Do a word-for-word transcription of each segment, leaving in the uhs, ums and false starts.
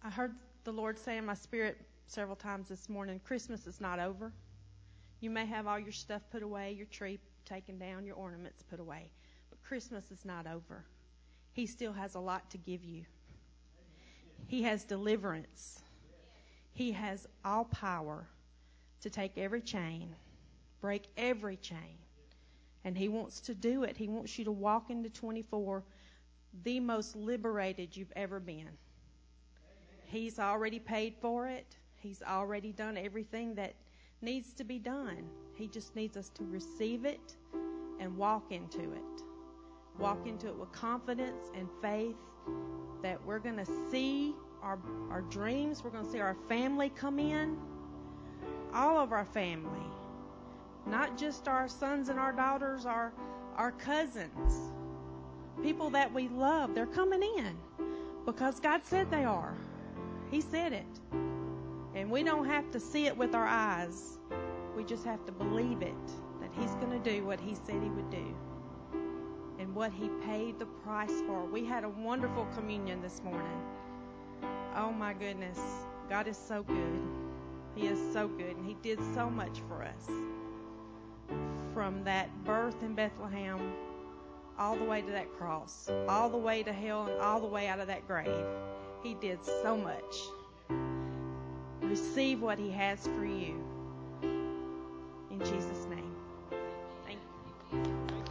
I heard the Lord say in my spirit several times this morning, Christmas is not over. You may have all your stuff put away, your tree taken down, your ornaments put away, but Christmas is not over. He still has a lot to give you. He has deliverance. He has all power to take every chain, break every chain. And He wants to do it. He wants you to walk into twenty-four the most liberated you've ever been. He's already paid for it. He's already done everything that needs to be done. He just needs us to receive it and walk into it. Walk into it with confidence and faith that we're going to see our, our dreams. We're going to see our family come in. All of our family. Not just our sons and our daughters, our, our cousins. People that we love. They're coming in because God said they are. He said it. And we don't have to see it with our eyes. We just have to believe it, that He's going to do what He said He would do and what He paid the price for. We had a wonderful communion this morning. Oh, my goodness. God is so good. He is so good, and He did so much for us. From that birth in Bethlehem all the way to that cross, all the way to hell, and all the way out of that grave. He did so much. Receive what He has for you. In Jesus' name. Thank you.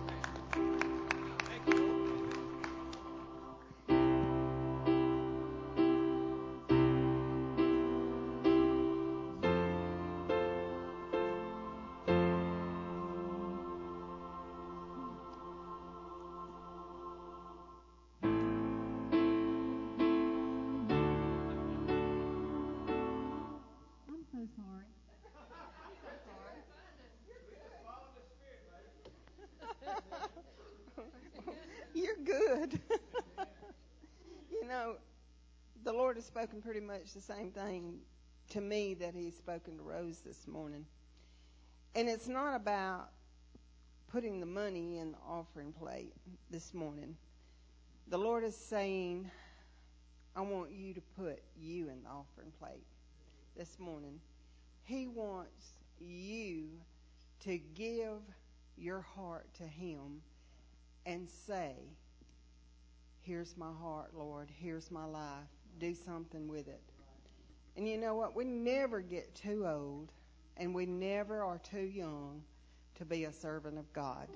You're good. You know, the Lord has spoken pretty much the same thing to me that He's spoken to Rose this morning. And it's not about putting the money in the offering plate this morning. The Lord is saying, I want you to put you in the offering plate this morning. He wants you to give your heart to Him and say, here's my heart, Lord. Here's my life. Do something with it. And you know what? We never get too old, and we never are too young to be a servant of God.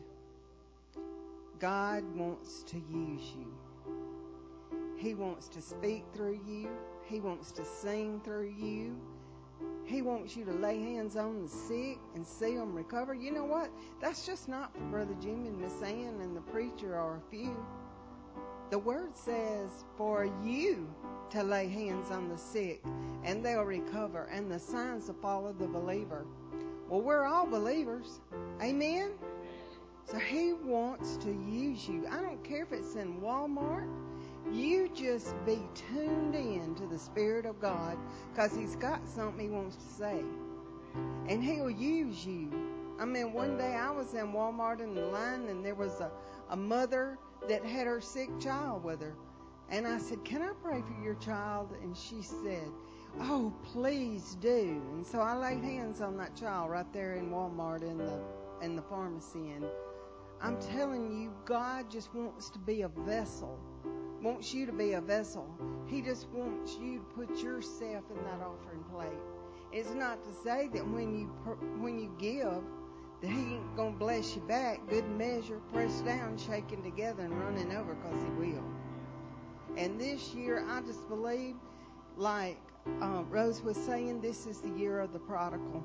God wants to use you. He wants to speak through you. He wants to sing through you. He wants you to lay hands on the sick and see them recover. You know what? That's just not for Brother Jim and Miss Ann and the preacher or a few. The Word says for you to lay hands on the sick and they'll recover, and the signs will follow the believer. Well, we're all believers. Amen? So He wants to use you. I don't care if it's in Walmart. You just be tuned in to the Spirit of God, because He's got something He wants to say. And He'll use you. I mean, one day I was in Walmart in the line, and there was a, a mother that had her sick child with her. And I said, can I pray for your child? And she said, oh, please do. And so I laid hands on that child right there in Walmart in the, in the pharmacy. And I'm telling you, God just wants to be a vessel. Wants you to be a vessel. He just wants you to put yourself in that offering plate. It's not to say that when you when you give, that He ain't going to bless you back. Good measure, pressed down, shaken together, and running over, because He will. And this year, I just believe, like uh, Rose was saying, this is the year of the prodigal.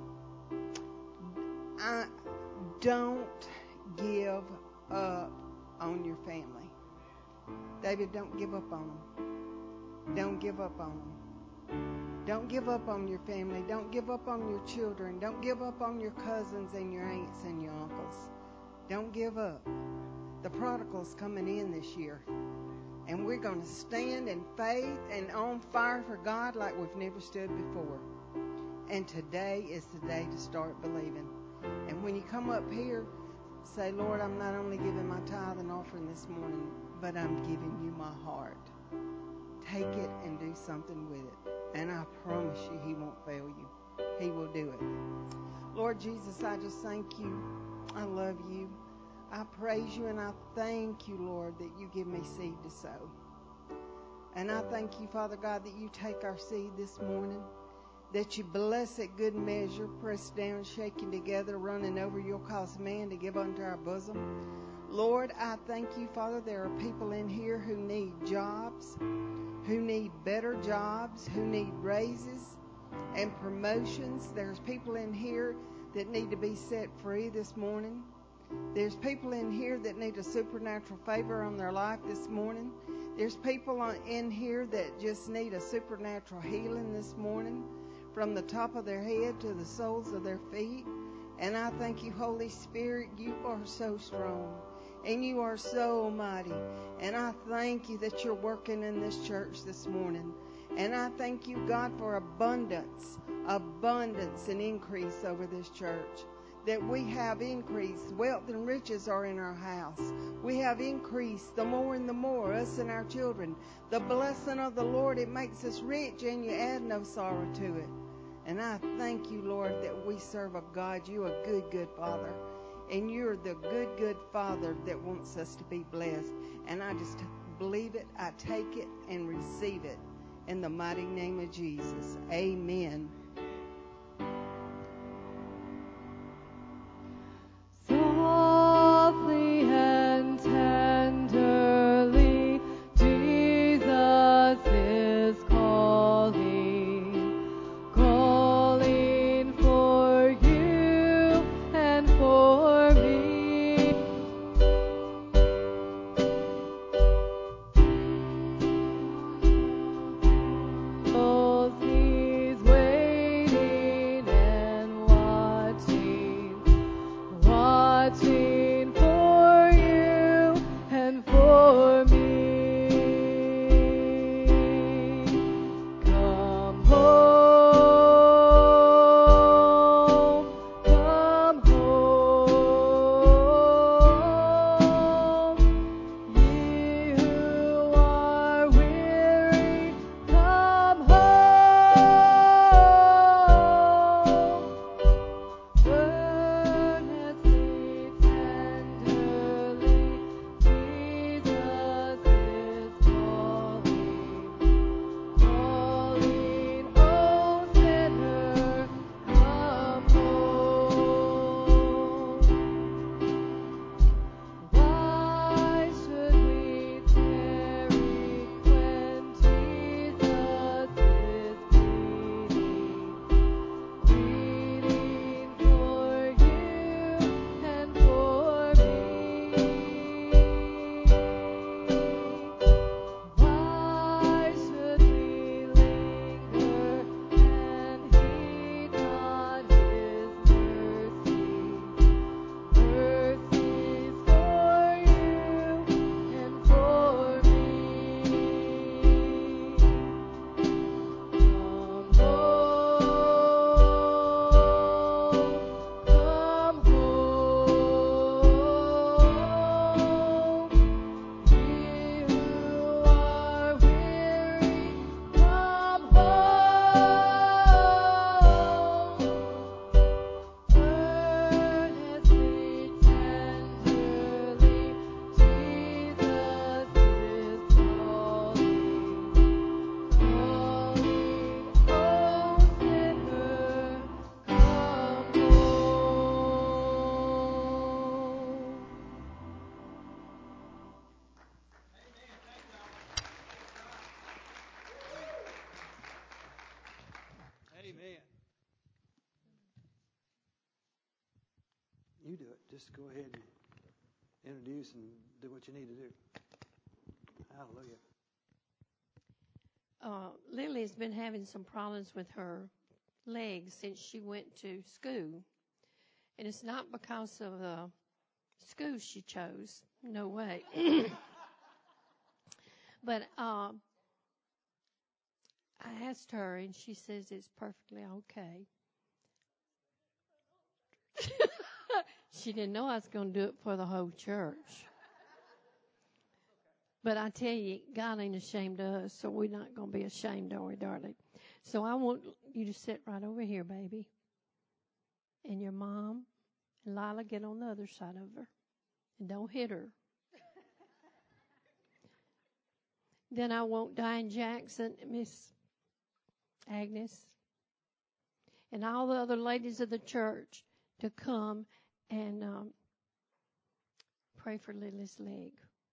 I don't give up on your family. David, don't give up on them. Don't give up on them. Don't give up on your family. Don't give up on your children. Don't give up on your cousins and your aunts and your uncles. Don't give up. The prodigal's coming in this year. And we're going to stand in faith and on fire for God like we've never stood before. And today is the day to start believing. And when you come up here, say, Lord, I'm not only giving my tithe and offering this morning, but I'm giving you my heart. take it and do something with it. And I promise you, He won't fail you. He will do it. Lord Jesus, I just thank you. I love you. I praise you and I thank you, Lord, that you give me seed to sow. And I thank you, Father God, that you take our seed this morning, that you bless it good measure, pressed down, shaking together, running over. You'll cause man to give unto our bosom. Lord, I thank you, Father, there are people in here who need jobs, who need better jobs, who need raises and promotions. There's people in here that need to be set free this morning. There's people in here that need a supernatural favor on their life this morning. There's people in here that just need a supernatural healing this morning from the top of their head to the soles of their feet. And I thank you, Holy Spirit, you are so strong and you are so mighty. And I thank you that you're working in this church this morning. And I thank you, God, for abundance, abundance and increase over this church. That we have increase. Wealth and riches are in our house. We have increase, the more and the more, us and our children. The blessing of the Lord, it makes us rich and you add no sorrow to it. And I thank you, Lord, that we serve a God. You're a good, good Father. And you're the good, good Father that wants us to be blessed. And I just believe it, I take it, and receive it. In the mighty name of Jesus. Amen. Softly and tenderly, Jesus is calling, calling for you and for me. He's waiting and watching, watching for you and for me. Come home, come home, ye who are weary, come home. Earnestly, tenderly, Jesus is calling, calling, oh sinner, come home. Why should we tarry when Jesus is pleading, pleading for you and for me? Why should we linger and heed not His mercy? Mercies for you and for me. Come home, come home, ye who are weary, come home. Earnestly, tenderly, Jesus is calling, calling, oh sinner, come home. Amen. You do it. Just go ahead and introduce and do what you need to do. Hallelujah. Uh, Lily's been having some problems with her legs since she went to school. And it's not because of the school she chose. No way. But uh, I asked her, and she says it's perfectly okay. She didn't know I was going to do it for the whole church. But I tell you, God ain't ashamed of us, so we're not going to be ashamed, are we, darling? So I want you to sit right over here, baby. And your mom and Lila get on the other side of her. And don't hit her. Then I want Diane Jackson, Miss Agnes, and all the other ladies of the church to come and um, pray for Lily's leg.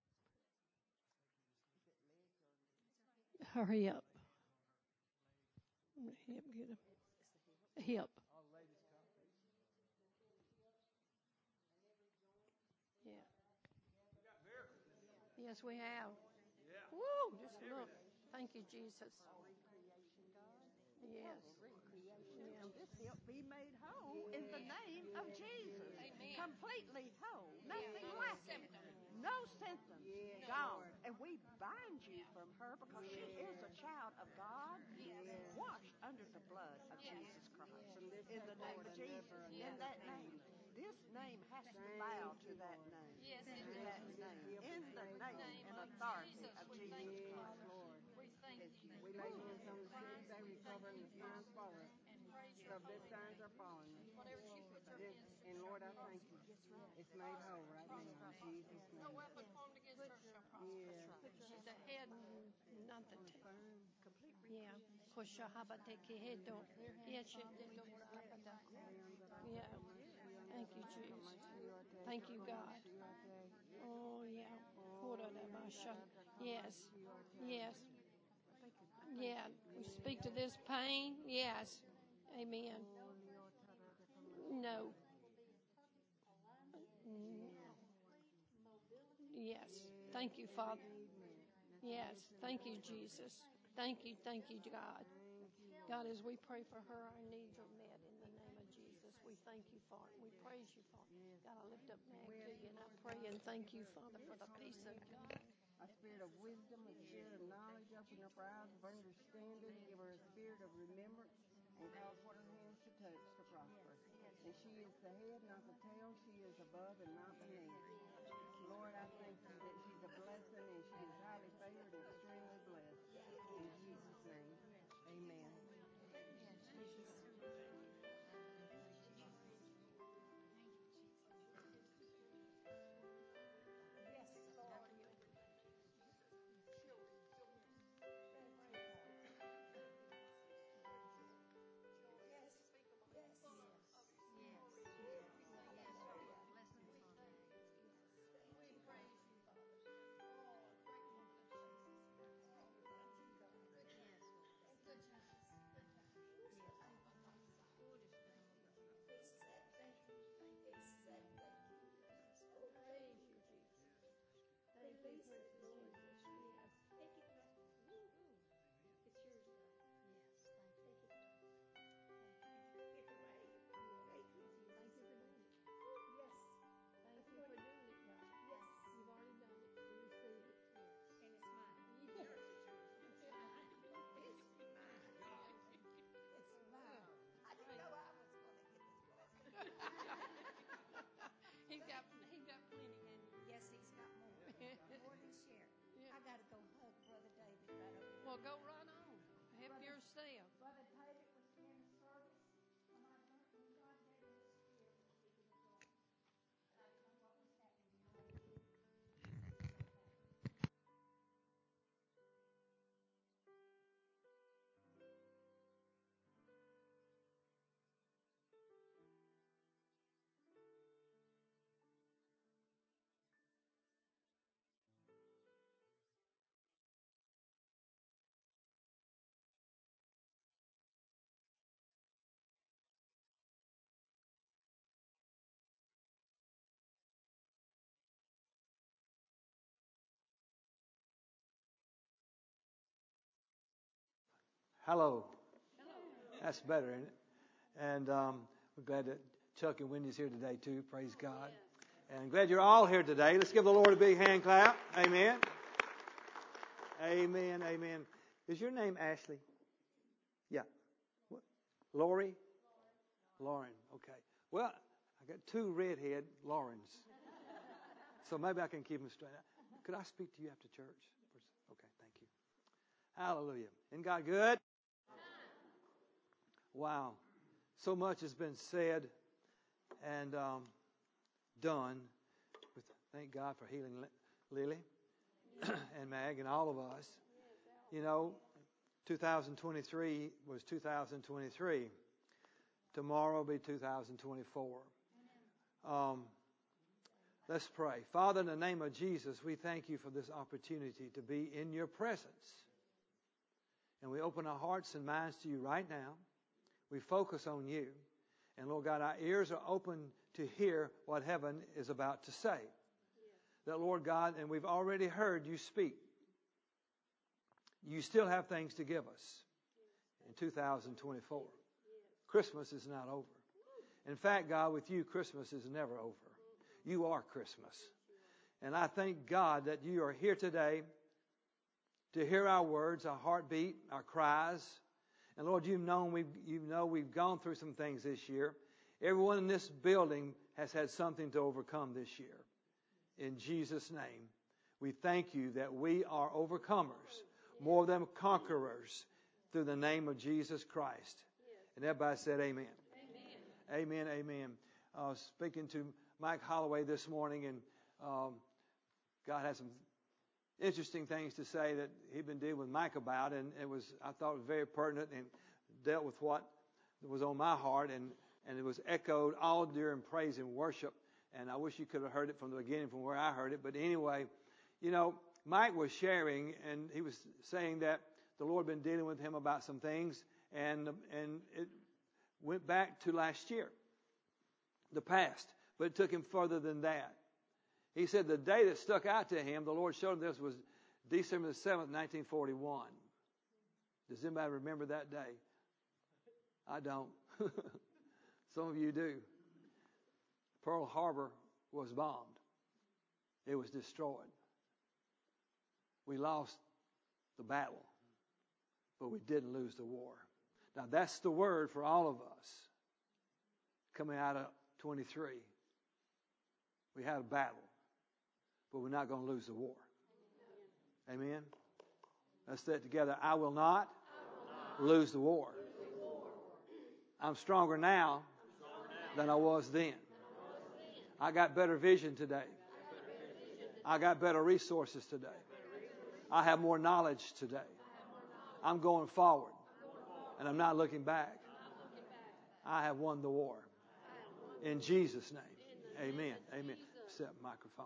Hurry up. Hip, get a hip. Yeah. Yes, we have. Woo! Just look. Thank you, Jesus. Yes. Yeah. This hip be made whole in the name of Jesus. Amen. Completely whole. Nothing lacking. No symptoms. Gone. And we bind you from her because she is a child of God, washed under the blood of Jesus Christ. In the name of Jesus. In that name. This name has to bow to that name. Yes, to that name. In the name and authority of Jesus Christ. We thank you. We lay hands on the sick, they recover, and the signs follow. So their signs are following us. This, and Lord, I thank you. It's made whole right now in Jesus' name. No weapon formed against her shall prosper. She's a head and not the tail. Yeah. Koshahabatekehedo. Yes, you did. Yeah. Thank you, Jesus. Thank you, God. Oh, yeah. Yes. Yes. Yeah. We speak to this pain. Yes. Amen. No. Yes. Thank you, Father. Yes. Thank you, Jesus. Thank you. Thank you, God. God, as we pray for her, our needs are met in the name of Jesus. We thank you for it. We praise you for it. God, I lift up Mag to you, and I pray and thank you, Father, for the peace of God. A spirit of wisdom, a spirit of knowledge, open up her eyes of understanding, give her a spirit of remembrance, and cause what her hands to touch to prosper. And she is the head, not the tail. She is above and not beneath. Lord, I thank you that she's a blessing and she is highly favored and extremely blessed. In Jesus' name, amen. He's got, he's got plenty, hasn't he? Yes, he's got more. More to share. Yeah. I got to go hug Brother David right over there. Well, go run on. Help Brother- yourself. Brother David was in the service when I learned when God gave me the spirit of giving the glory. I didn't know what was happening. You know what it is? Hello. That's better, isn't it? And um, we're glad that Chuck and Wendy's here today, too. Praise God. And glad you're all here today. Let's give the Lord a big hand clap. Amen. Amen. Amen. Is your name Ashley? Yeah. What? Lori? Lauren. Okay. Well, I got two redhead Laurens. So maybe I can keep them straight. Could I speak to you after church? Okay, thank you. Hallelujah. Isn't God good? Wow. So much has been said and um, done. With, thank God for healing Lily and Mag and all of us. You know, two thousand twenty-three was two thousand twenty-three. Tomorrow will be two thousand twenty-four. Um, let's pray. Father, in the name of Jesus, we thank you for this opportunity to be in your presence. And we open our hearts and minds to you right now. We focus on you. And Lord God, our ears are open to hear what heaven is about to say. That, Lord God, and we've already heard you speak. You still have things to give us in two thousand twenty-four. Christmas is not over. In fact, God, with you, Christmas is never over. You are Christmas. And I thank God that you are here today to hear our words, our heartbeat, our cries. And Lord, you've known we've, you know we've gone through some things this year. Everyone in this building has had something to overcome this year. In Jesus' name, we thank you that we are overcomers, more than conquerors, through the name of Jesus Christ. And everybody said amen. Amen, amen. amen. Uh, speaking to Mike Holloway this morning, and um, God had some interesting things to say that he'd been dealing with Mike about, and it was, I thought it was very pertinent and dealt with what was on my heart, and, and it was echoed all during praise and worship. And I wish you could have heard it from the beginning, from where I heard it. But anyway, you know, Mike was sharing, and he was saying that the Lord had been dealing with him about some things, and and it went back to last year, the past, but it took him further than that. He said the day that stuck out to him, the Lord showed him this, was December the seventh, nineteen forty-one. Does anybody remember that day? I don't. Some of you do. Pearl Harbor was bombed. It was destroyed. We lost the battle, but we didn't lose the war. Now that's the word for all of us coming out of twenty-three. We had a battle, but we're not going to lose the war. Amen? Let's say it together. I will not, I will not lose the war. Lose the war. I'm stronger now than I was then. I got better vision today. I got better resources today. I have more knowledge today. I'm going forward, and I'm not looking back. I have won the war. In Jesus' name, amen. Amen. Set microphone.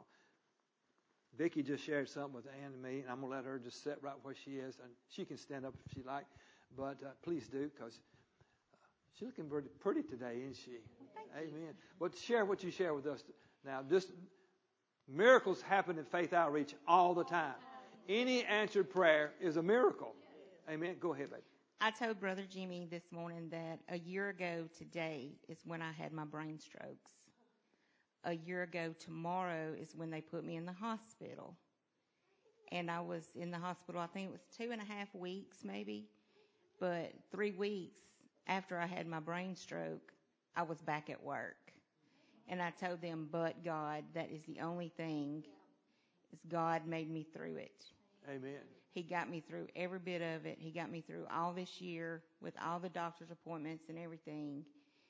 Vicki just shared something with Ann and me, and I'm going to let her just sit right where she is. And she can stand up if she like, but uh, please do, because uh, she's looking pretty, pretty today, isn't she? Amen. But share what you share with us now. Just miracles happen in Faith Outreach all the time. Any answered prayer is a miracle. Amen. Go ahead, baby. I told Brother Jimmy this morning that a year ago today is when I had my brain strokes. A year ago tomorrow is when they put me in the hospital. And I was in the hospital, I think it was two and a half weeks maybe. But three weeks after I had my brain stroke, I was back at work. And I told them, but God, that is the only thing, is God made me through it. Amen. He got me through every bit of it. He got me through all this year with all the doctor's appointments and everything.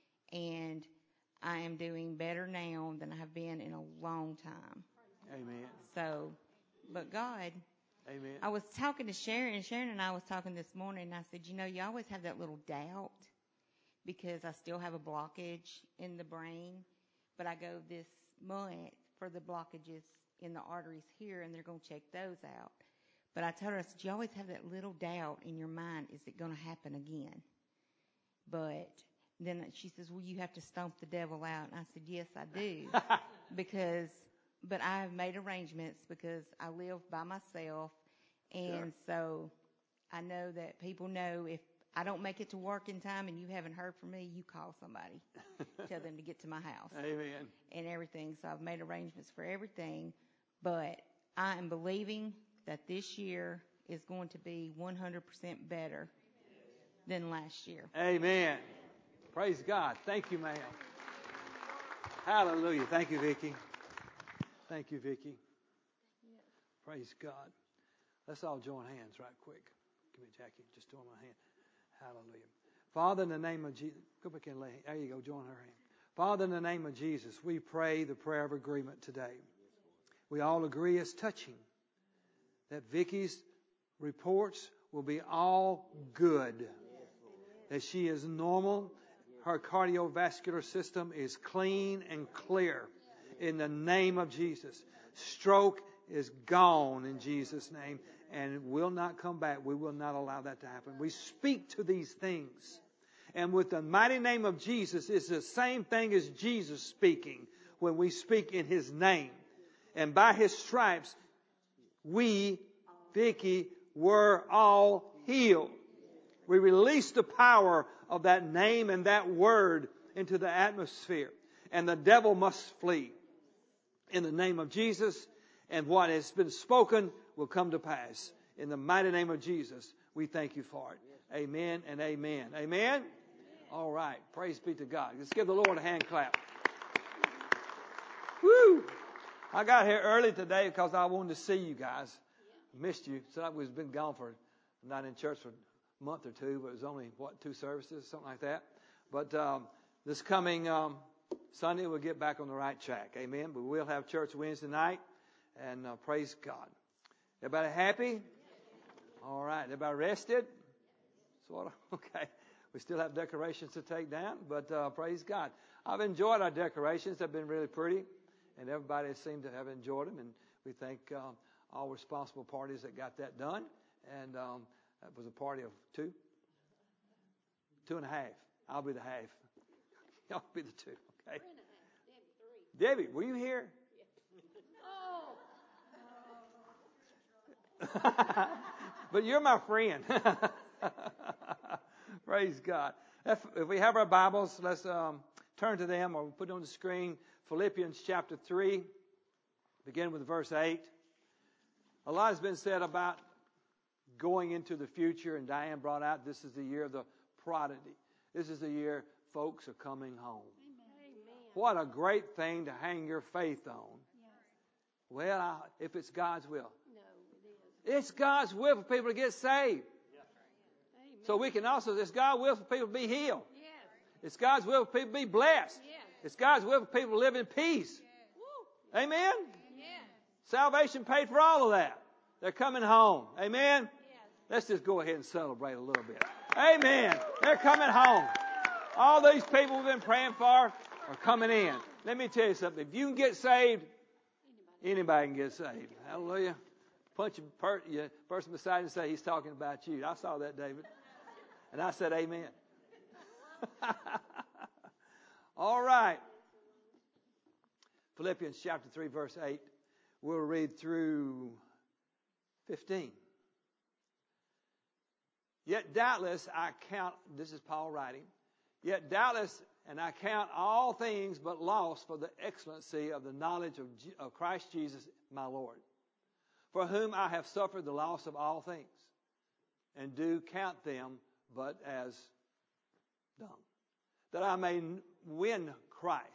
And I am doing better now than I have been in a long time. Amen. So, but God. Amen. I was talking to Sharon, and Sharon and I was talking this morning, and I said, you know, you always have that little doubt because I still have a blockage in the brain. But I go this month for the blockages in the arteries here, and they're going to check those out. But I told her, I said, you always have that little doubt in your mind, is it going to happen again? But then she says, well, you have to stomp the devil out. And I said, yes, I do. because, but I have made arrangements because I live by myself. And sure. So I know that people know if I don't make it to work in time and you haven't heard from me, you call somebody. Tell them to get to my house. Amen. And everything. So I've made arrangements for everything. But I am believing that this year is going to be one hundred percent better than last year. Amen. Praise God. Thank you, ma'am. Hallelujah. Thank you, Vicki. Thank you, Vicki. Praise God. Let's all join hands right quick. Give me Jackie. Just join my hand. Hallelujah. Father, in the name of Jesus. Go back and lay. There you go. Join her hand. Father, in the name of Jesus, we pray the prayer of agreement today. We all agree as touching that Vicky's reports will be all good. That she is normal. Her cardiovascular system is clean and clear. In the name of Jesus. Stroke is gone in Jesus' name and will not come back. We will not allow that to happen. We speak to these things. And with the mighty name of Jesus, it's the same thing as Jesus speaking when we speak in His name. And by His stripes, we, Vicky, were all healed. We release the power of that name and that word into the atmosphere. And the devil must flee. In the name of Jesus, and what has been spoken will come to pass. In the mighty name of Jesus, we thank you for it. Amen and amen. Amen? All right. Praise be to God. Let's give the Lord a hand clap. Woo! I got here early today because I wanted to see you guys. Missed you. So we've been gone for, not in church for a month or two, but it was only, what, two services, something like that. But um, this coming um, Sunday, we'll get back on the right track. Amen. But we'll have church Wednesday night. And uh, praise God. Everybody happy? All right. Everybody rested? Sort of. Okay. We still have decorations to take down, but uh, praise God. I've enjoyed our decorations. They've been really pretty, and everybody seemed to have enjoyed them. And we thank uh, all responsible parties that got that done. And um, that was a party of two, two and a half. I'll be the half. Y'all be the two. Okay. Debbie, were you here? But you're my friend. Praise God. If, if we have our Bibles, let's um, turn to them, or put it on the screen. Philippians chapter three, begin with verse eight. A lot has been said about going into the future, and Diane brought out this is the year of the prodigy. This is the year folks are coming home. Amen. What a great thing to hang your faith on. Yes. Well, I, if it's God's will. It's God's will for people to get saved. Yeah. So we can also, it's God's will for people to be healed. Yes. It's God's will for people to be blessed. Yes. It's God's will for people to live in peace. Yes. Amen? Yes. Salvation paid for all of that. They're coming home. Amen? Yes. Let's just go ahead and celebrate a little bit. Amen. They're coming home. All these people we've been praying for are coming in. Let me tell you something. If you can get saved, anybody can get saved. Hallelujah. Punch a person beside you and say, he's talking about you. I saw that, David. And I said, amen. All right. Philippians chapter three, verse eight. We'll read through fifteen. Yet doubtless I count, this is Paul writing, yet doubtless, and I count all things but loss for the excellency of the knowledge of, G- of Christ Jesus, my Lord, for whom I have suffered the loss of all things, and do count them but as dung, that I may win Christ.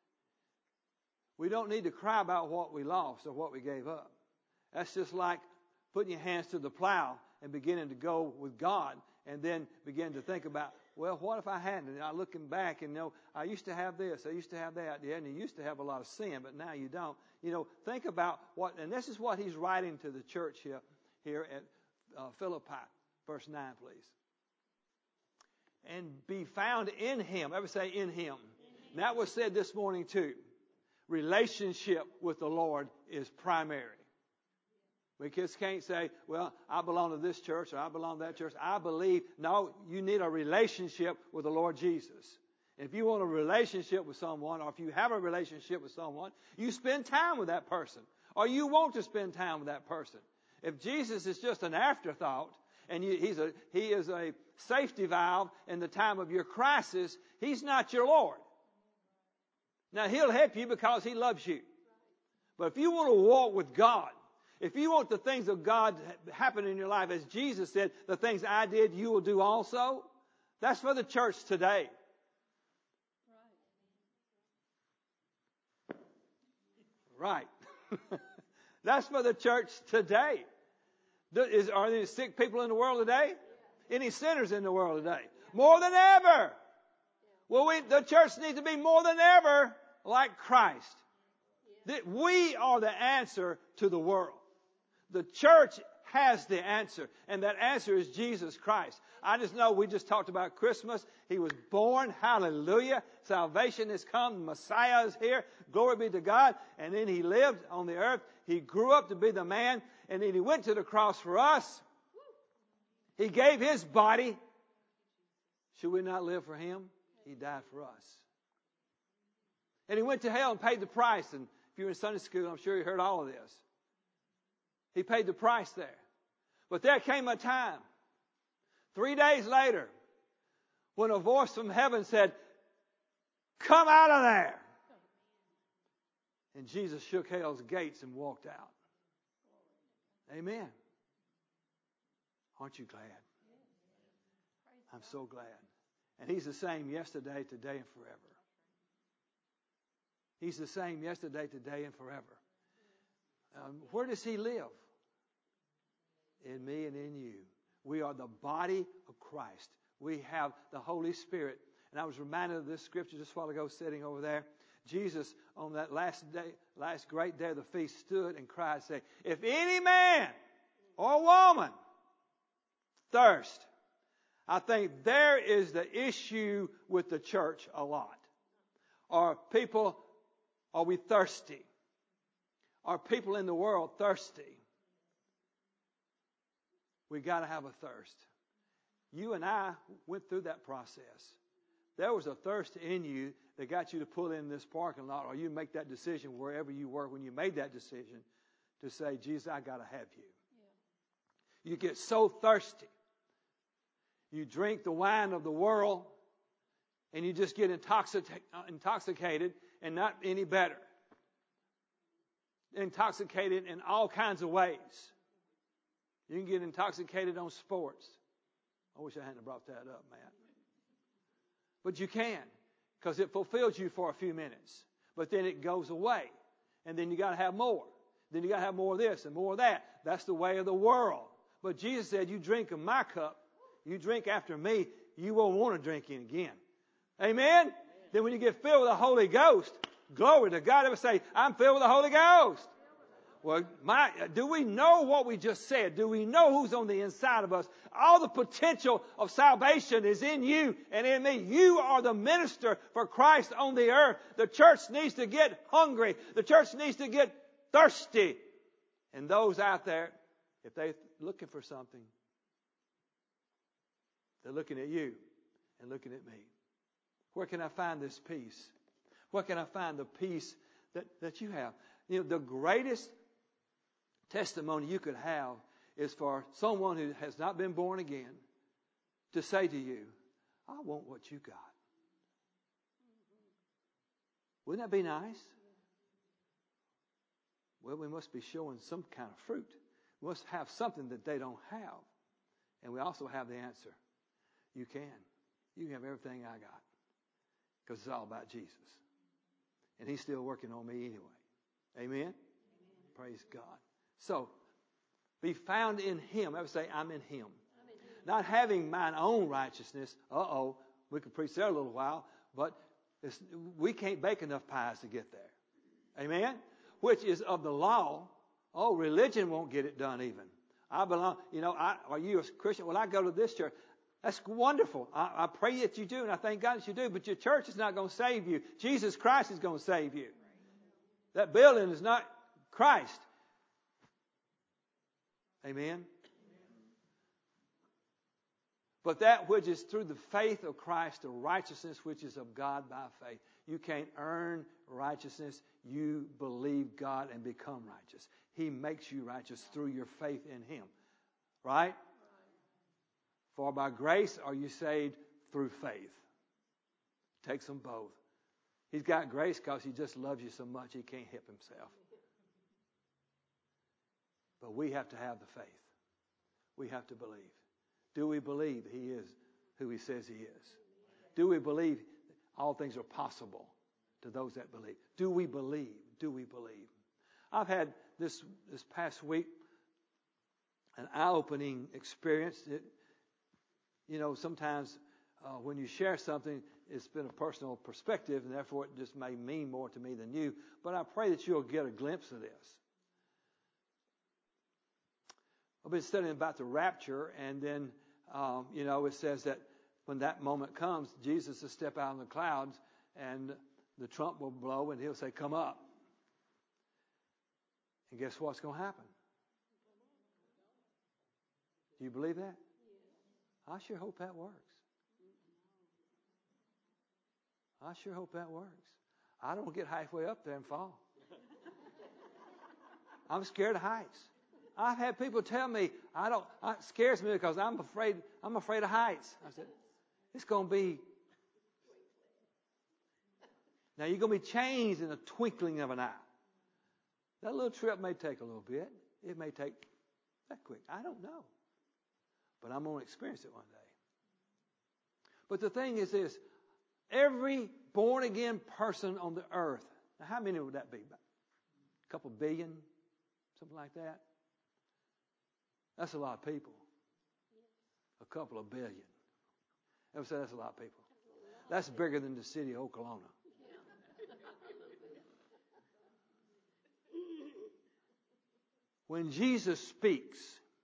We don't need to cry about what we lost or what we gave up. That's just like putting your hands to the plow and beginning to go with God, and then begin to think about, well, what if I hadn't? And I looking back and you know, I used to have this, I used to have that, yeah, and you used to have a lot of sin, but now you don't. You know, think about what, and this is what he's writing to the church here, here at uh, Philippi, verse nine, please. And be found in Him. Ever say in Him? And that was said this morning too. Relationship with the Lord is primary. We just can't say, well, I belong to this church or I belong to that church. I believe. No, you need a relationship with the Lord Jesus. If you want a relationship with someone, or if you have a relationship with someone, you spend time with that person, or you want to spend time with that person. If Jesus is just an afterthought, and you, he's a, he is a safety valve in the time of your crisis, He's not your Lord. Now, He'll help you because He loves you. But if you want to walk with God, if you want the things of God to happen in your life, as Jesus said, the things I did, you will do also. That's for the church today. Right. That's for the church today. Is, are there sick people in the world today? Any sinners in the world today? More than ever. Well, we, the church needs to be more than ever like Christ. That we are the answer to the world. The church has the answer, and that answer is Jesus Christ. I just know we just talked about Christmas. He was born. Hallelujah. Salvation has come. Messiah is here. Glory be to God. And then he lived on the earth. He grew up to be the man, and then he went to the cross for us. He gave his body. Should we not live for him? He died for us. And he went to hell and paid the price. And if you were in Sunday school, I'm sure you heard all of this. He paid the price there. But there came a time, three days later, when a voice from heaven said, "Come out of there." And Jesus shook hell's gates and walked out. Amen. Aren't you glad? I'm so glad. And he's the same yesterday, today, and forever. He's the same yesterday, today, and forever. Um, where does he live? In me and in you. We are the body of Christ. We have the Holy Spirit. And I was reminded of this scripture just a while ago, sitting over there. Jesus, on that last day, last great day of the feast, stood and cried, saying, "If any man or woman thirst," I think there is the issue with the church a lot. Are people, are we thirsty? Are people in the world thirsty? We got to have a thirst. You and I went through that process. There was a thirst in you that got you to pull in this parking lot, or you make that decision wherever you were when you made that decision to say, "Jesus, I got to have you." Yeah. You get so thirsty. You drink the wine of the world, and you just get intoxic- intoxicated and not any better. Intoxicated in all kinds of ways. You can get intoxicated on sports. I wish I hadn't brought that up, Matt. But you can, because it fulfills you for a few minutes. But then it goes away. And then you got to have more. Then you got to have more of this and more of that. That's the way of the world. But Jesus said, "You drink of my cup, you drink after me, you won't want to drink it again." Amen? Amen? Then when you get filled with the Holy Ghost, glory to God. Ever say, "I'm filled with the Holy Ghost"? Well, my, do we know what we just said? Do we know who's on the inside of us? All the potential of salvation is in you and in me. You are the minister for Christ on the earth. The church needs to get hungry. The church needs to get thirsty. And those out there, if they're looking for something, they're looking at you and looking at me. Where can I find this peace? Where can I find the peace that, that you have? You know, the greatest testimony you could have is for someone who has not been born again to say to you, "I want what you got." Wouldn't that be nice? Well, we must be showing some kind of fruit. We must have something that they don't have. And we also have the answer. You can. You can have everything I got. Because it's all about Jesus. And he's still working on me anyway. Amen? Amen? Praise God. So, be found in him. I would say, I'm in him. I'm in him. Not having mine own righteousness. Uh-oh. We could preach there a little while. But it's, we can't bake enough pies to get there. Amen? Which is of the law. Oh, religion won't get it done even. I belong, you know, I, are you a Christian? Well, I go to this church. That's wonderful. I, I pray that you do, and I thank God that you do. But your church is not going to save you. Jesus Christ is going to save you. That building is not Christ. Amen? But that which is through the faith of Christ, the righteousness which is of God by faith. You can't earn righteousness. You believe God and become righteous. He makes you righteous through your faith in him. Right? For by grace are you saved through faith. Takes them both. He's got grace because he just loves you so much he can't help himself. But we have to have the faith. We have to believe. Do we believe he is who he says he is? Do we believe all things are possible to those that believe? Do we believe? Do we believe? I've had this this past week an eye-opening experience. It, you know, sometimes uh, when you share something, it's been a personal perspective, and therefore it just may mean more to me than you. But I pray that you'll get a glimpse of this. I've been studying about the rapture, and then, um, you know, it says that when that moment comes, Jesus will step out in the clouds, and the trump will blow, and he'll say, "Come up." And guess what's going to happen? Do you believe that? I sure hope that works. I sure hope that works. I don't get halfway up there and fall. I'm scared of heights. I've had people tell me I don't. It scares me because I'm afraid. I'm afraid of heights. I said, it's going to be. Now you're going to be changed in a twinkling of an eye. That little trip may take a little bit. It may take that quick. I don't know, but I'm going to experience it one day. But the thing is this: every born again person on the earth. Now, how many would that be? About a couple billion, something like that. That's a lot of people. A couple of billion. Ever say that's a lot of people? That's bigger than the city of Oklahoma. When Jesus speaks,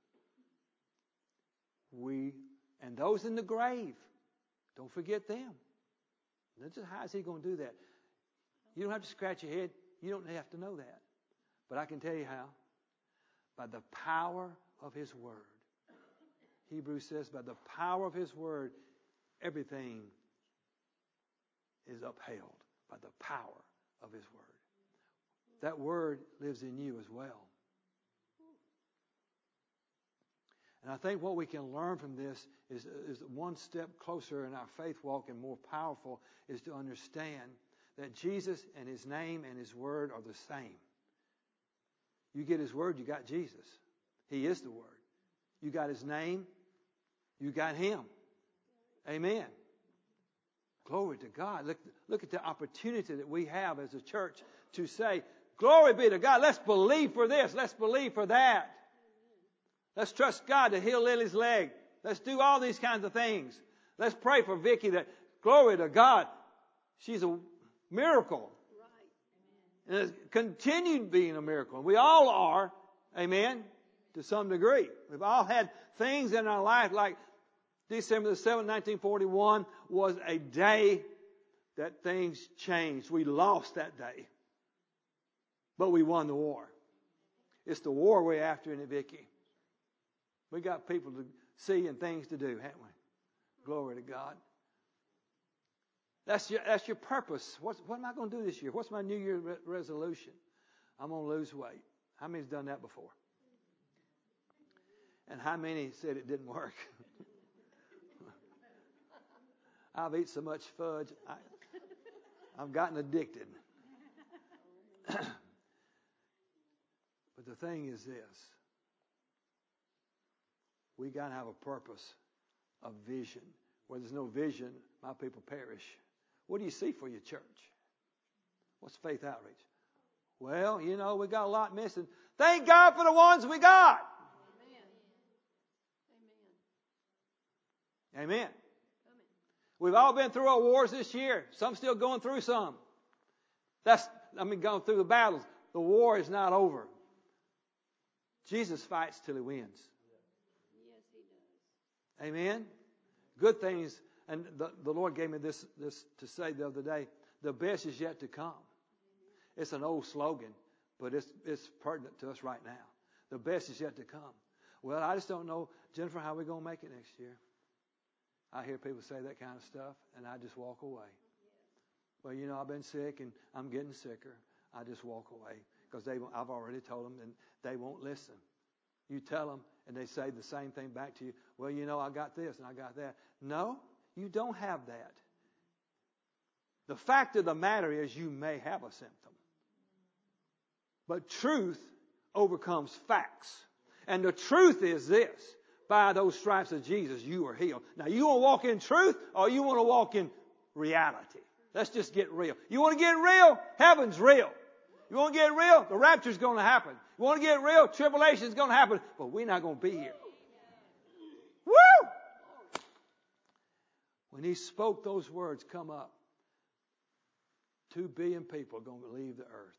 we, and those in the grave, don't forget them. Just how is he going to do that? You don't have to scratch your head. You don't have to know that. But I can tell you how. By the power of his word. Hebrews says, by the power of his word, everything is upheld by the power of his word. That word lives in you as well. And I think what we can learn from this is, is one step closer in our faith walk and more powerful is to understand that Jesus and his name and his word are the same. You get his word, you got Jesus. He is the word. You got his name, you got him. Amen. Glory to God. Look, look at the opportunity that we have as a church to say, glory be to God. Let's believe for this. Let's believe for that. Let's trust God to heal Lily's leg. Let's do all these kinds of things. Let's pray for Vicky that, glory to God, she's a miracle. And it's continued being a miracle. We all are, amen, to some degree. We've all had things in our life like December the seventh, nineteen forty-one was a day that things changed. We lost that day. But we won the war. It's the war we're after in it, Vicky. We got people to see and things to do, haven't we? Glory to God. That's your, that's your purpose. What's, what am I going to do this year? What's my New Year re- resolution? I'm going to lose weight. How many's done that before? And how many said it didn't work? I've eaten so much fudge, I, I've gotten addicted. But the thing is this. We got to have a purpose, a vision. Where there's no vision, my people perish. What do you see for your church? What's faith outreach? Well, you know, we got a lot missing. Thank God for the ones we got. Amen. Amen. Amen. We've all been through our wars this year. Some still going through some. That's, I mean, going through the battles. The war is not over. Jesus fights till he wins. Yes, he does. Amen. Good things, and the, the Lord gave me this, this to say the other day, the best is yet to come. It's an old slogan, but it's, it's pertinent to us right now. The best is yet to come. Well, I just don't know, Jennifer, how we're going to make it next year. I hear people say that kind of stuff, and I just walk away. Well, you know, I've been sick, and I'm getting sicker. I just walk away because they, I've already told them, and they won't listen. You tell them, and they say the same thing back to you. Well, you know, I got this and I got that. No, you don't have that. The fact of the matter is you may have a symptom. But truth overcomes facts. And the truth is this. By those stripes of Jesus, you are healed. Now, you want to walk in truth or you want to walk in reality? Let's just get real. You want to get real? Heaven's real. You want to get real? The rapture's going to happen. You want to get real? Tribulation is going to happen, but we're not going to be here. Woo! When he spoke those words, come up, two billion people are going to leave the earth.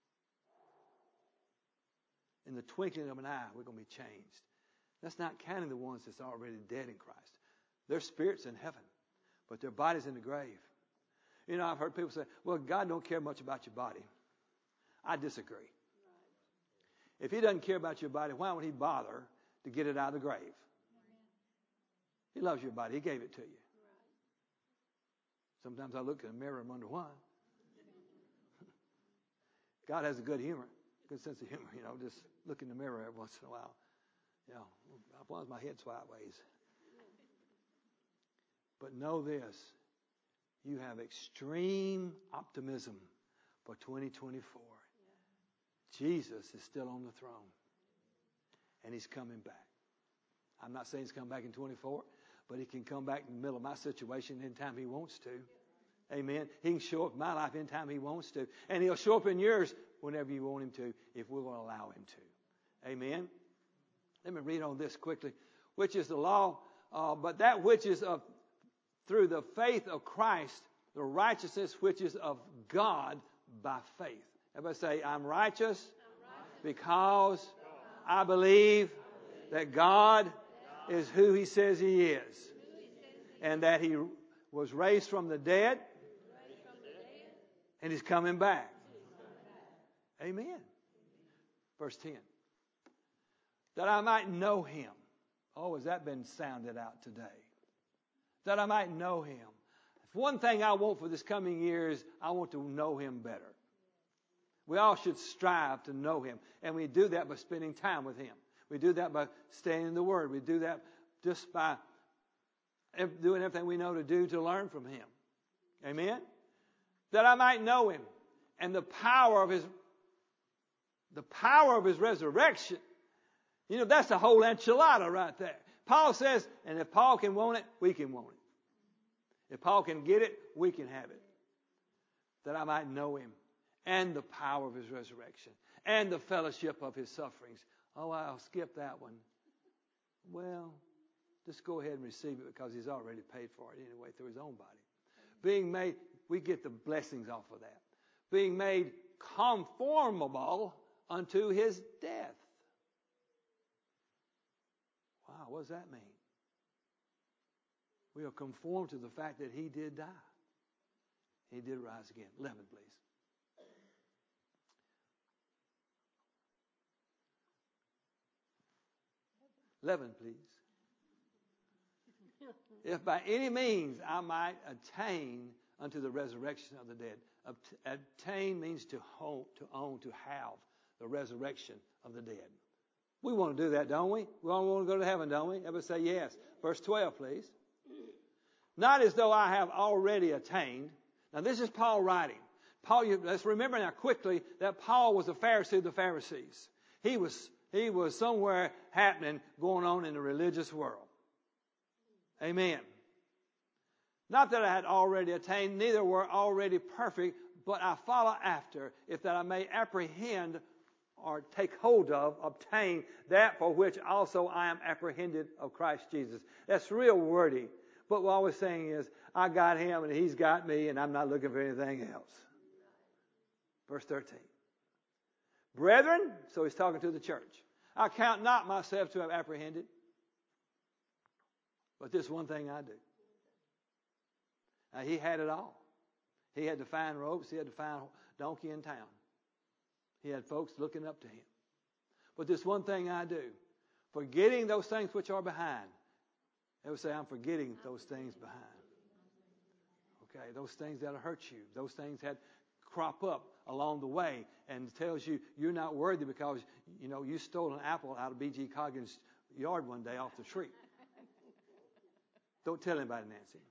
In the twinkling of an eye, we're going to be changed. That's not counting the ones that's already dead in Christ. Their spirit's in heaven, but their body's in the grave. You know, I've heard people say, well, God don't care much about your body. I disagree. If he doesn't care about your body, why would he bother to get it out of the grave? He loves your body. He gave it to you. Sometimes I look in the mirror and wonder why. God has a good humor, good sense of humor. You know, just look in the mirror every once in a while. You know, why is my head sideways? But know this, you have extreme optimism for twenty twenty-four. Jesus is still on the throne, and he's coming back. I'm not saying he's coming back in twenty-four, but he can come back in the middle of my situation anytime he wants to. Amen. He can show up in my life anytime he wants to, and he'll show up in yours whenever you want him to, if we will allow him to. Amen. Let me read on this quickly, which is the law, uh, but that which is of through the faith of Christ, the righteousness which is of God by faith. Everybody say, I'm righteous because I believe that God is who he says he is, and that he was raised from the dead, and he's coming back. Amen. Verse ten. That I might know him. Oh, has that been sounded out today? That I might know him. If one thing I want for this coming year is I want to know him better. We all should strive to know him. And we do that by spending time with him. We do that by staying in the Word. We do that just by doing everything we know to do to learn from him. Amen? That I might know him and the power of his the power of his resurrection. You know, that's the whole enchilada right there. Paul says, and if Paul can want it, we can want it. If Paul can get it, we can have it. That I might know him and the power of his resurrection and the fellowship of his sufferings. Oh, I'll skip that one. Well, just go ahead and receive it because he's already paid for it anyway through his own body. Being made, we get the blessings off of that. Being made conformable unto his death. Wow, what does that mean? We are conformed to the fact that he did die. He did rise again. eleven, please. eleven, please. If by any means I might attain unto the resurrection of the dead. Obtain means to own, to own, to have the resurrection of the dead. We want to do that, don't we? We all want to go to heaven, don't we? Everybody say yes. Verse twelve, please. Not as though I have already attained. Now, this is Paul writing. Paul, you, let's remember now quickly that Paul was a Pharisee of the Pharisees. He was, he was somewhere happening, going on in the religious world. Amen. Not that I had already attained, neither were already perfect, but I follow after, if that I may apprehend or take hold of, obtain that for which also I am apprehended of Christ Jesus. That's real wordy. But what I was saying is, I got him and he's got me, and I'm not looking for anything else. Verse thirteen. Brethren, so he's talking to the church, I count not myself to have apprehended, but this one thing I do. Now, he had it all. He had the fine robes. He had the fine donkey in town. He had folks looking up to him. But this one thing I do, forgetting those things which are behind. They would say, I'm forgetting those things behind. Okay, those things that'll hurt you. Those things that crop up along the way and tells you you're not worthy because, you know, you stole an apple out of B G Coggin's yard one day off the tree. Don't tell anybody, Nancy.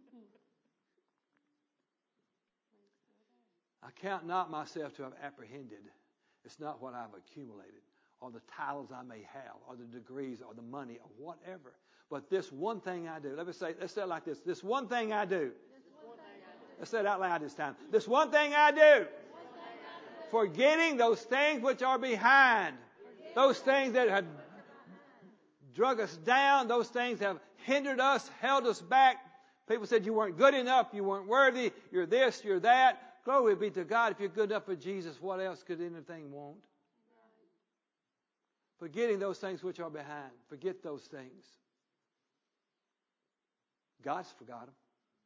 I count not myself to have apprehended. It's not what I've accumulated, or the titles I may have, or the degrees, or the money, or whatever. But this one thing I do. Let me say, let's say it like this. This one thing I do. Let's say it out loud this time. This one thing I do. Forgetting those things which are behind. Those things that have drug us down. Those things have hindered us, held us back. People said you weren't good enough, you weren't worthy, you're this, you're that. Glory be to God. If you're good enough for Jesus, what else could anything want? Forgetting those things which are behind. Forget those things. God's forgot them.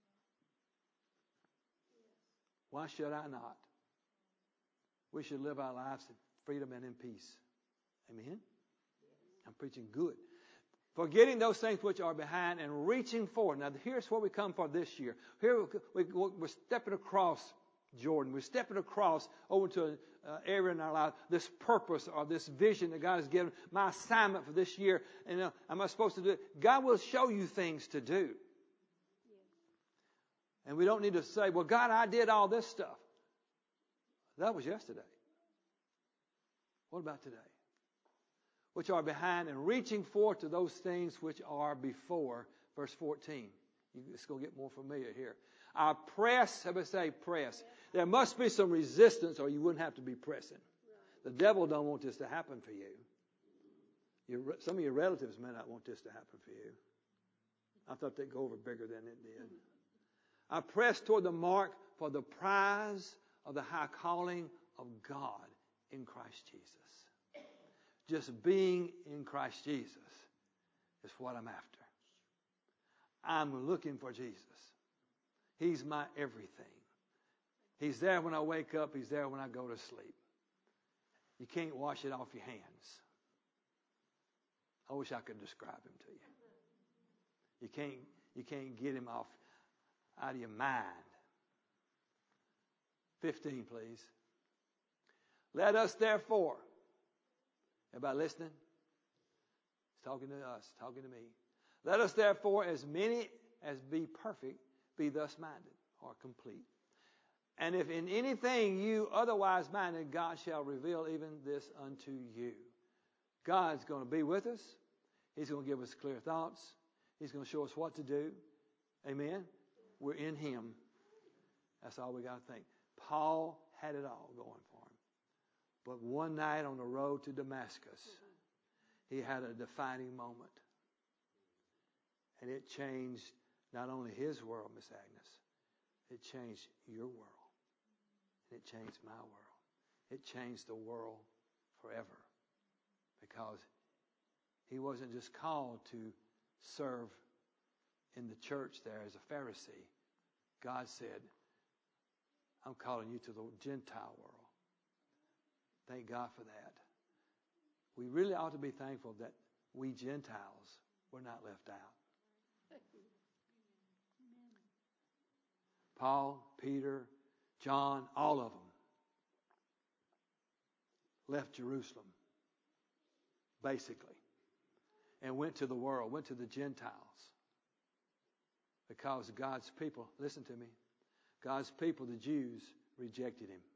Why should I not? We should live our lives in freedom and in peace. Amen? I'm preaching good. Forgetting those things which are behind and reaching forward. Now, here's what we come for this year. Here we, we, we're stepping across Jordan. We're stepping across over to an uh, area in our life, this purpose or this vision that God has given, my assignment for this year. And uh, am I supposed to do it? God will show you things to do. And we don't need to say, well, God, I did all this stuff. That was yesterday. What about today? Which are behind and reaching forth to those things which are before. Verse fourteen. It's going to get more familiar here. I press, how about say press? There must be some resistance or you wouldn't have to be pressing. The devil don't want this to happen for you. Your, some of your relatives may not want this to happen for you. I thought they'd go over bigger than it did. I press toward the mark for the prize of the high calling of God in Christ Jesus. Just being in Christ Jesus is what I'm after. I'm looking for Jesus. He's my everything. He's there when I wake up. He's there when I go to sleep. You can't wash it off your hands. I wish I could describe him to you. You can't, you can't get him off out of your mind. fifteen, please. Let us therefore, everybody listening? He's talking to us, talking to me. Let us therefore, as many as be perfect, be thus minded, or complete. And if in anything you otherwise minded, God shall reveal even this unto you. God's going to be with us. He's going to give us clear thoughts. He's going to show us what to do. Amen? We're in Him. That's all we got to think. Paul had it all going for him. But one night on the road to Damascus, he had a defining moment. And it changed not only his world, Miss Agnes, it changed your world. It changed my world. It changed the world forever. Because he wasn't just called to serve in the church there as a Pharisee. God said, I'm calling you to the Gentile world. Thank God for that. We really ought to be thankful that we Gentiles were not left out. Paul, Peter, John, all of them left Jerusalem, basically, and went to the world, went to the Gentiles, because God's people, listen to me, God's people, the Jews, rejected him.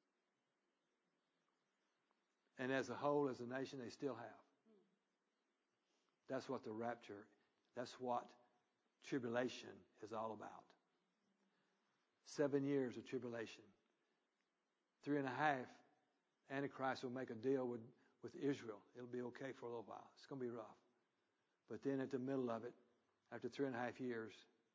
And as a whole, as a nation, they still have. That's what the rapture, that's what tribulation is all about. Seven years of tribulation. Three and a half, Antichrist will make a deal with, with Israel. It'll be okay for a little while. It's going to be rough. But then at the middle of it, after three and a half years,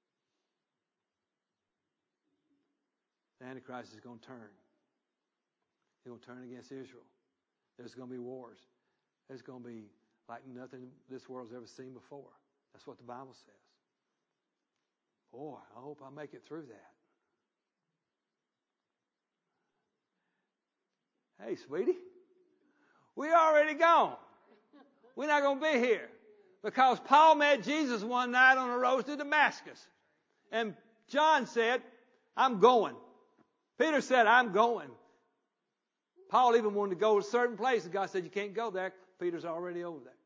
the Antichrist is going to turn. He's going to turn against Israel. There's going to be wars. There's going to be like nothing this world's ever seen before. That's what the Bible says. Boy, I hope I make it through that. Hey, sweetie, we already gone. We're not going to be here. Because Paul met Jesus one night on the road to Damascus. And John said, I'm going. Peter said, I'm going. Paul even wanted to go to a certain place, and God said, you can't go there. Peter's already over there.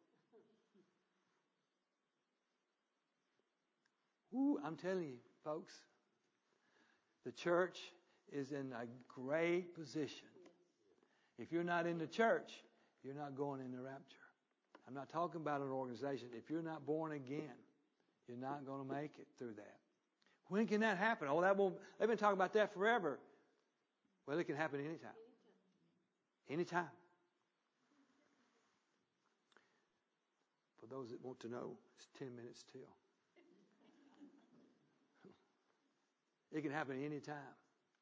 Ooh, I'm telling you, folks, the church is in a great position. If you're not in the church, you're not going in the rapture. I'm not talking about an organization. If you're not born again, you're not going to make it through that. When can that happen? Oh, that won't. They've been talking about that forever. Well, it can happen anytime. Anytime. For those that want to know, it's ten minutes till. It can happen any time.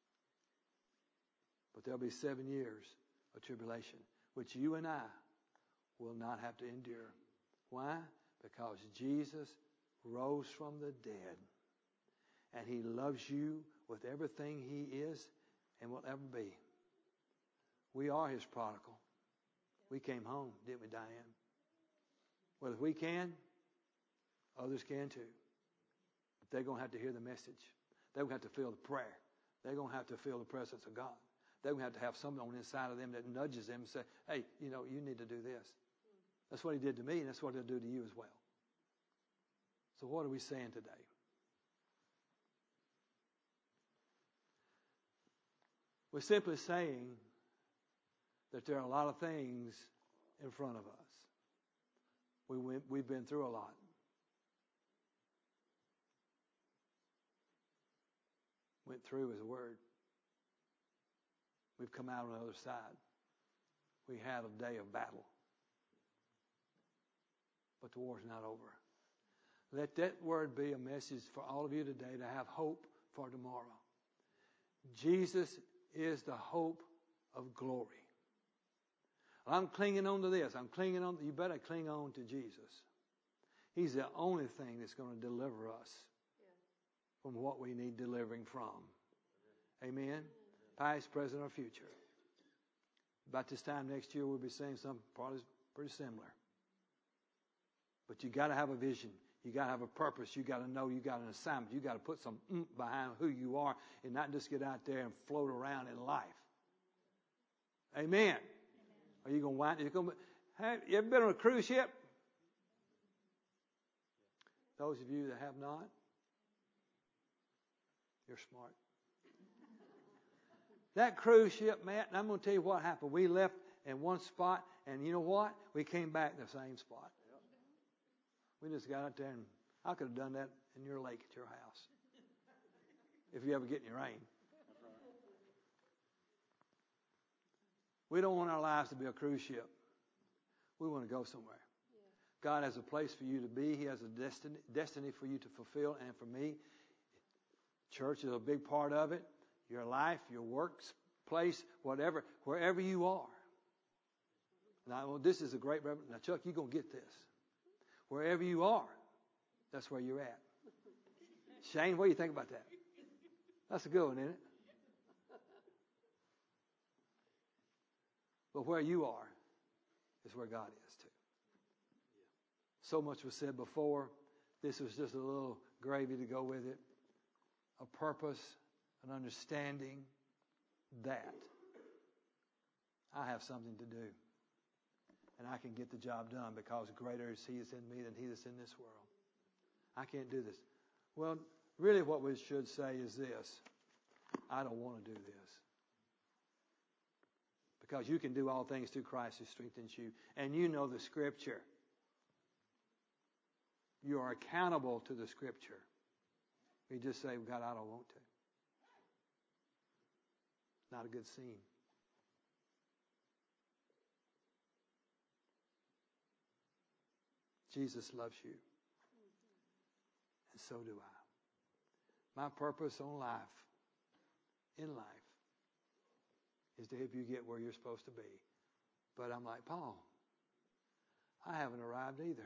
But there'll be seven years of tribulation, which you and I will not have to endure. Why? Because Jesus rose from the dead. And He loves you with everything He is and will ever be. We are His prodigal. We came home, didn't we, Diane? Well, if we can, others can too. But they're going to have to hear the message. They're going to have to feel the prayer. They're going to have to feel the presence of God. They're going to have to have someone on the inside of them that nudges them and say, hey, you know, you need to do this. That's what He did to me, and that's what He'll do to you as well. So what are we saying today? We're simply saying that there are a lot of things in front of us. We went, we've been through a lot. Went through is a word. We've come out on the other side. We had a day of battle. But the war's not over. Let that word be a message for all of you today to have hope for tomorrow. Jesus is the hope of glory. I'm clinging on to this. I'm clinging on. You better cling on to Jesus. He's the only thing that's going to deliver us from what we need delivering from. Amen? Past, present, or future. About this time next year, we'll be saying something probably pretty similar. But you got to have a vision. You got to have a purpose. You got to know you got an assignment. You got to put some oomph behind who you are and not just get out there and float around in life. Amen. Amen. Are you going to wind? You going to? Have you ever been on a cruise ship? Those of you that have not, you're smart. That cruise ship, Matt, and I'm going to tell you what happened. We left in one spot, and you know what? We came back in the same spot. We just got out there, and I could have done that in your lake at your house. If you ever get any rain. We don't want our lives to be a cruise ship. We want to go somewhere. God has a place for you to be. He has a destiny, destiny for you to fulfill. And for me, church is a big part of it. Your life, your workplace, whatever, wherever you are. Now, well, this is a great revelation. Now, Chuck, you're going to get this. Wherever you are, that's where you're at. Shane, what do you think about that? That's a good one, isn't it? But where you are is where God is too. So much was said before. This was just a little gravy to go with it. A purpose, an understanding that I have something to do. And I can get the job done because greater is He is in me than he that's in this world. I can't do this. Well, really what we should say is this. I don't want to do this. Because you can do all things through Christ who strengthens you. And you know the Scripture. You are accountable to the Scripture. You just say, God, I don't want to. Not a good scene. Jesus loves you. And so do I. My purpose on life, in life, is to help you get where you're supposed to be. But I'm like, Paul, I haven't arrived either.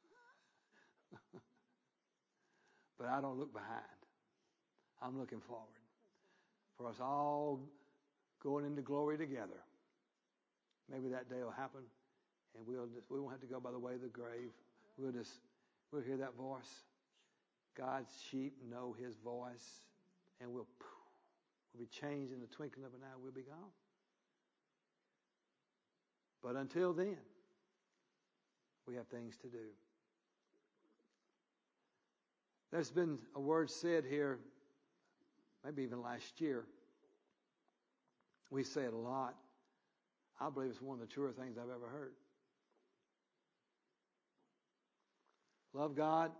But I don't look behind. I'm looking forward. For us all going into glory together. Maybe that day will happen, and we'll just, we won't have to go by the way of the grave. We'll just, we'll hear that voice. God's sheep know His voice, and we'll, we'll be changed in the twinkling of an eye. We'll be gone. But until then, we have things to do. There's been a word said here, maybe even last year. We say it a lot. I believe it's one of the truer things I've ever heard. Love God.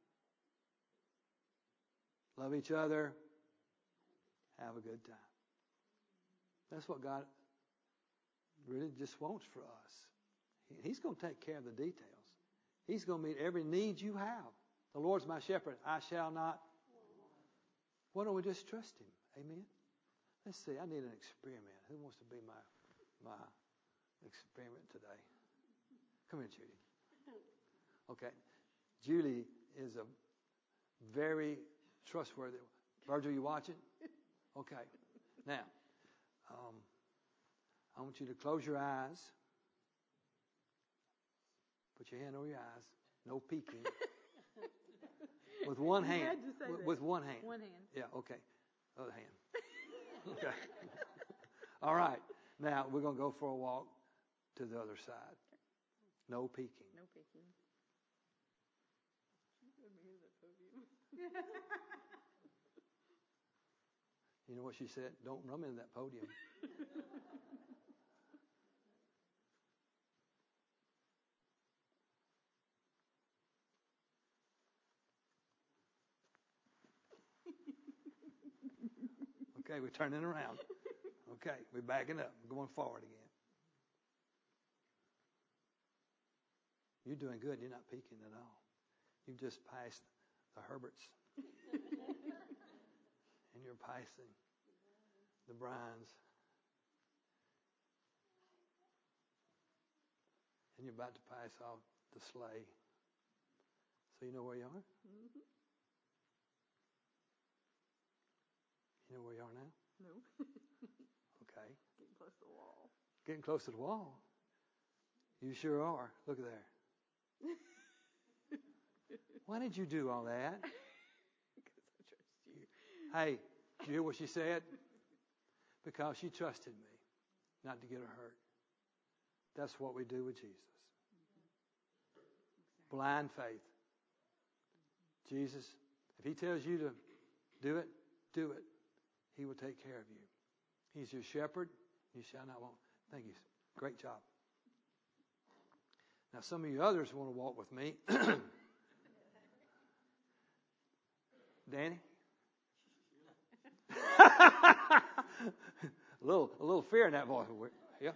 Love each other. Have a good time. That's what God really just wants for us. He's going to take care of the details. He's going to meet every need you have. The Lord's my shepherd. I shall not. Why don't we just trust him? Amen. Let's see. I need an experiment. Who wants to be my my experiment today? Come here, Judy. Okay. Julie is a very trustworthy. Virgil, you watching? Okay. Now, um, I want you to close your eyes. Put your hand over your eyes. No peeking. With one hand. had to say with, that. with one hand. One hand. Yeah, okay. Other hand. Okay. All right. Now, we're going to go for a walk to the other side. No peeking. No peeking. You know what she said? Don't run into that podium. Okay, we're turning around. Okay, we're backing up. We're going forward again. You're doing good. You're not peeking at all. You've just passed the Herberts. And you're passing the Bryans. And you're about to pass off the sleigh. So you know where you are? Mm-hmm. You know where you are now? No. Okay. Getting close to the wall. Getting close to the wall. You sure are. Look at there. Why did you do all that? Because I trust you. Hey, did you hear what she said? Because she trusted me not to get her hurt. That's what we do with Jesus. Blind faith. Jesus, if he tells you to do it, do it. He will take care of you. He's your shepherd. You shall not want. Thank you. Great job. Now, some of you others want to walk with me. Danny? a little, a little fear in that voice. Yeah.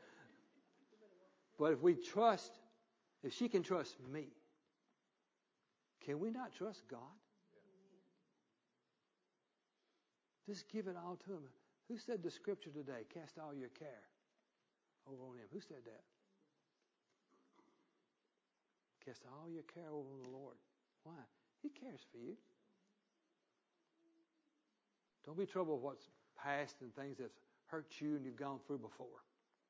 But if we trust, if she can trust me, can we not trust God? Just give it all to him. Who said the scripture today? Cast all your care over on him. Who said that? Cast all your care over on the Lord. Why? He cares for you. Don't be troubled with what's past and things that's hurt you and you've gone through before.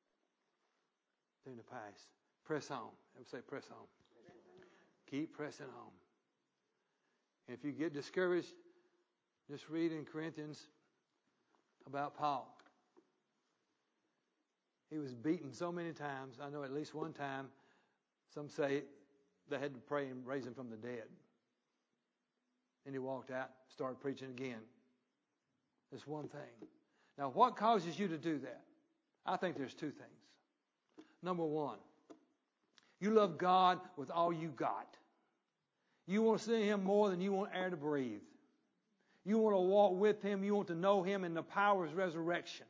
In the past. Press on. I would say press on. Keep pressing on. And if you get discouraged, just read in Corinthians about Paul. He was beaten so many times. I know at least one time, some say they had to pray and raise him from the dead. And he walked out, started preaching again. That's one thing. Now, what causes you to do that? I think there's two things. Number one, you love God with all you got. You want to see him more than you want air to breathe. You want to walk with him. You want to know him in the power of his resurrection.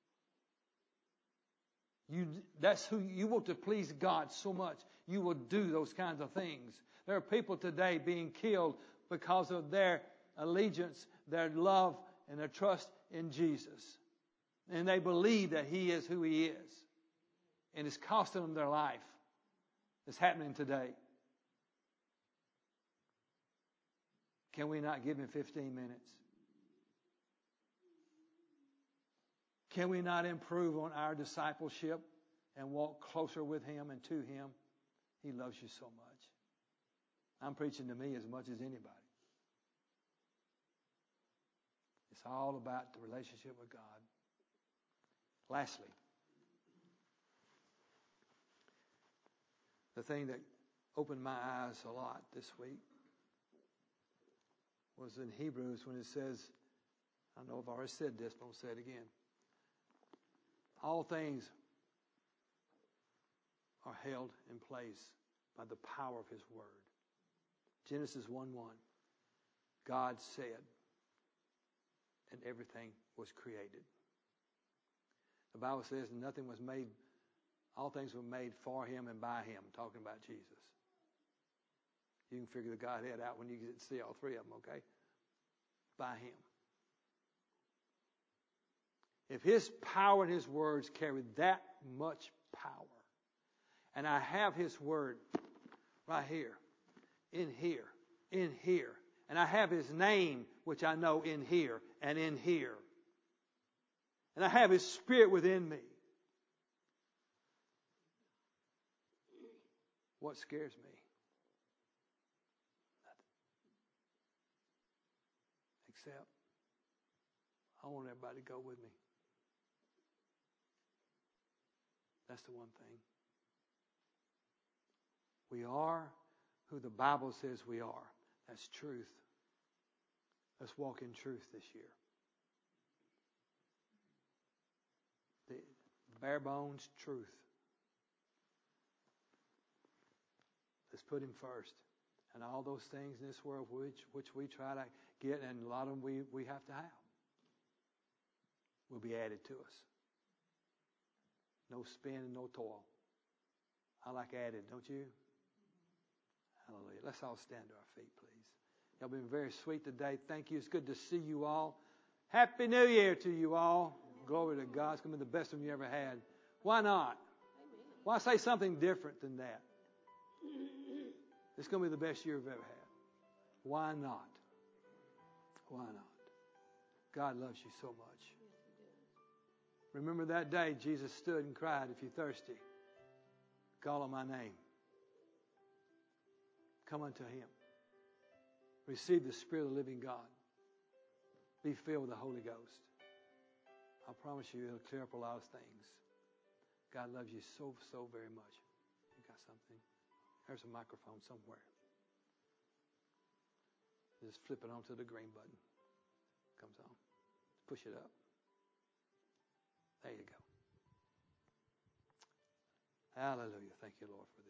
You, that's who you want to please God so much. You will do those kinds of things. There are people today being killed because of their allegiance, their love, and their trust in Jesus. And they believe that he is who he is. And it's costing them their life. It's happening today. Can we not give him fifteen minutes? Can we not improve on our discipleship and walk closer with him and to him? He loves you so much. I'm preaching to me as much as anybody. It's all about the relationship with God. Lastly, the thing that opened my eyes a lot this week was in Hebrews when it says, I know I've already said this, but I'll say it again. All things are held in place by the power of his word. Genesis one one. God said, and everything was created. The Bible says nothing was made All things were made for him and by him, talking about Jesus. You can figure the Godhead out when you get to see all three of them, okay? By him. If his power and his words carry that much power, and I have his word right here, in here, in here, and I have his name, which I know in here and in here, and I have his spirit within me, what scares me? Nothing. Except I want everybody to go with me. That's the one thing. We are who the Bible says we are. That's truth. Let's walk in truth this year. The bare bones truth. Let's put him first. And all those things in this world which, which we try to get, and a lot of them we, we have to have, will be added to us. No spin and no toil. I like added, don't you? Hallelujah. Let's all stand to our feet, please. Y'all been very sweet today. Thank you. It's good to see you all. Happy New Year to you all. Glory to God. It's going to be the best one you ever had. Why not? Why say something different than that? It's going to be the best year we've ever had. Why not? Why not? God loves you so much. Remember that day Jesus stood and cried, if you're thirsty, call on my name. Come unto him. Receive the Spirit of the living God. Be filled with the Holy Ghost. I promise you it'll clear up a lot of things. God loves you so, so very much. You got something? There's a microphone somewhere. Just flip it onto the green button. Comes on. Push it up. There you go. Hallelujah. Thank you, Lord, for this.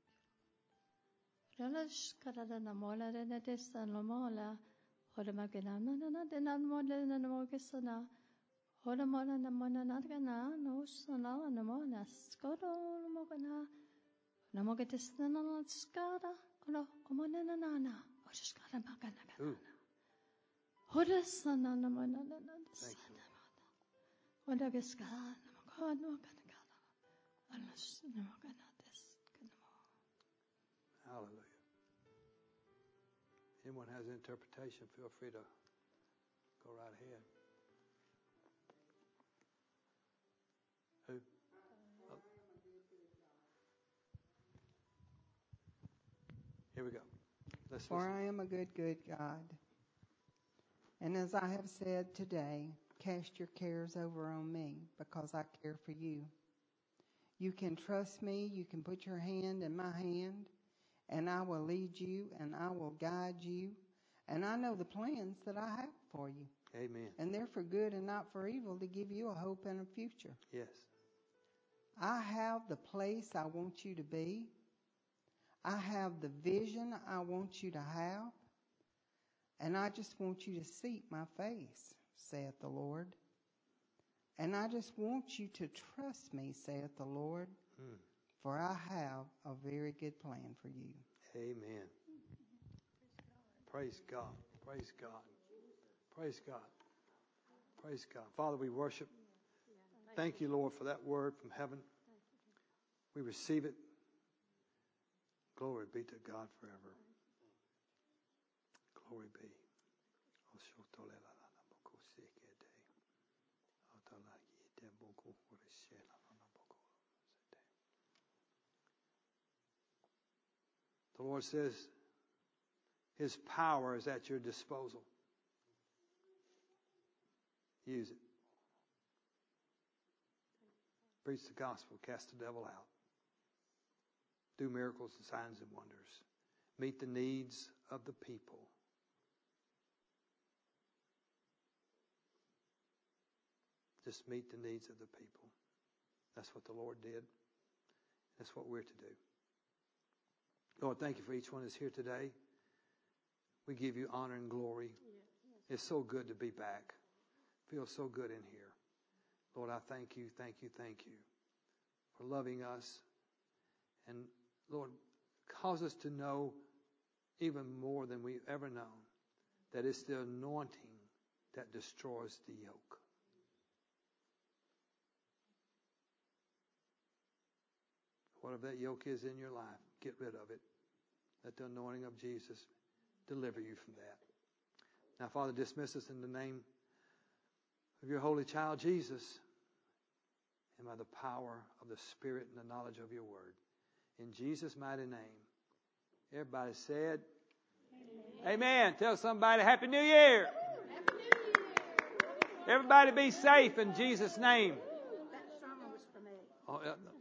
Relash karada na mola de na testa no mola. Hola magana na na na de na mola na na mola sana. Hola mola na mola na gana no sana na mola skoro na mogana. Na moga testa na na skara. Hola omona na na na. Hola skara magana gana. Hola sana na mola na na sana. Hola skara na mogana magana gana. Hola na mogana. Hallelujah. Anyone has interpretation, feel free to go right ahead. Who? Oh. Here we go. Let's For listen. I am a good, good God. And as I have said today, cast your cares over on me because I care for you. You can trust me. You can put your hand in my hand. And I will lead you, and I will guide you. And I know the plans that I have for you. Amen. And they're for good and not for evil, to give you a hope and a future. Yes. I have the place I want you to be. I have the vision I want you to have. And I just want you to seek my face, saith the Lord. And I just want you to trust me, saith the Lord. Mm. For I have a very good plan for you. Amen. Praise God. Praise God. Praise God. Praise God. Father, we worship. Thank you, Lord, for that word from heaven. We receive it. Glory be to God forever. Glory be. The Lord says his power is at your disposal. Use it. Preach the gospel. Cast the devil out. Do miracles and signs and wonders. Meet the needs of the people. Just meet the needs of the people. That's what the Lord did. That's what we're to do. Lord, thank you for each one that's here today. We give you honor and glory. It's so good to be back. Feels so good in here. Lord, I thank you, thank you, thank you for loving us. And Lord, cause us to know even more than we've ever known that it's the anointing that destroys the yoke. Whatever that yoke is in your life, get rid of it. Let the anointing of Jesus deliver you from that. Now, Father, dismiss us in the name of your holy child, Jesus, and by the power of the Spirit and the knowledge of your word. In Jesus' mighty name. Everybody said, Amen. Amen. Tell somebody, Happy New Year. Happy New Year. Everybody be safe in Jesus' name. That song was for me. Oh, uh,